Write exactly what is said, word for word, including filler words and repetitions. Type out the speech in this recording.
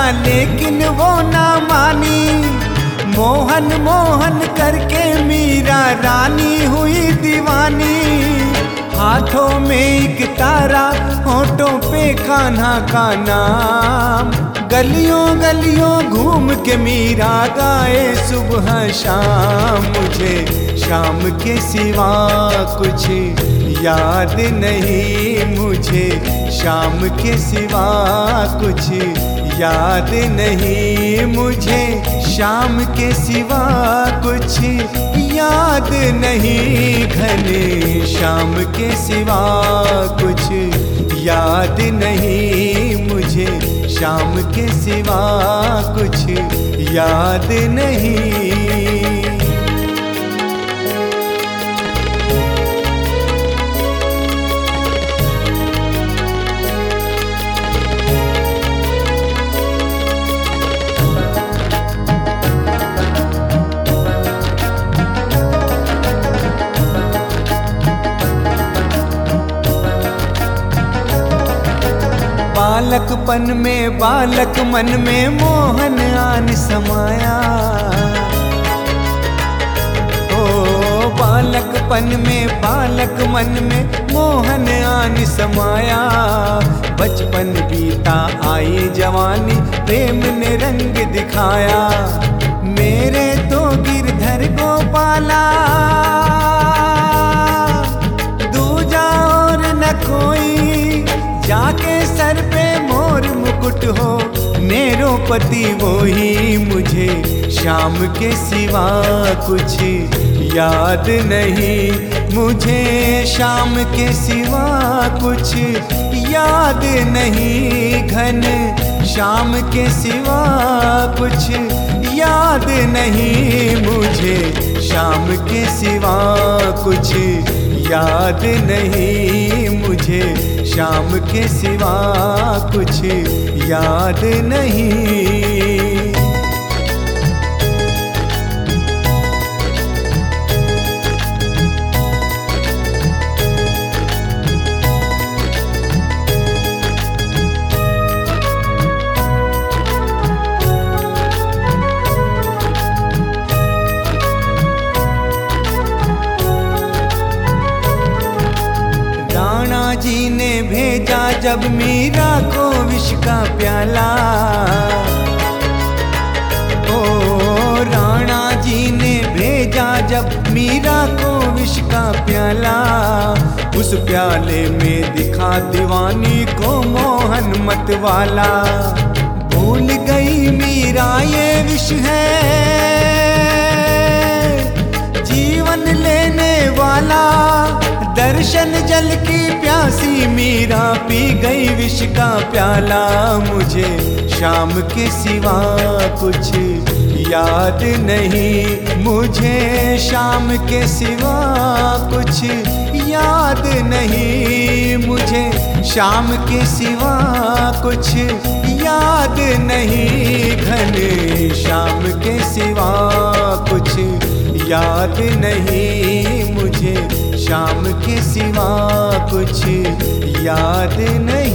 लेकिन वो ना मानी। मोहन मोहन करके मीरा रानी हुई दीवानी। हाथों में एक तारा, होठों पे कान्हा का नाम। गलियों गलियों घूम के मीरा गाए सुबह शाम। मुझे शाम के सिवा कुछ याद नहीं, मुझे शाम के सिवा कुछ याद नहीं। मुझे शाम के सिवा कुछ याद नहीं। घने शाम के सिवा कुछ याद नहीं। मुझे शाम के सिवा कुछ याद नहीं। बालकपन में बालक मन में मोहन आन समाया। ओ बालकपन में बालक मन में मोहन आन समाया। बचपन बीता आई जवानी, प्रेम ने रंग दिखाया। मेरे तो गिरधर गोपाला, दूजा और न कोई। जाके सर पे मोर मुकुट हो, मेरो पति वो ही। मुझे शाम के सिवा कुछ याद नहीं। मुझे शाम के सिवा कुछ याद नहीं। घन शाम के सिवा कुछ याद नहीं। मुझे शाम के सिवा कुछ याद नहीं। मुझे शाम के सिवा कुछ याद नहीं। जी ने भेजा जब मीरा को विष का प्याला। ओ राणा जी ने भेजा जब मीरा को विष का प्याला। उस प्याले में दिखा दीवानी को मोहन मत वाला। भूल गई मीरा ये विष है जीवन लेने वाला। दर्शन जल की प्यासी मीरा पी गई विष का प्याला। मुझे शाम के सिवा कुछ याद नहीं। मुझे शाम के सिवा कुछ याद नहीं। मुझे शाम के सिवा कुछ याद नहीं। घने शाम के सिवा कुछ याद नहीं। मुझे शाम के सिवा कुछ याद नहीं।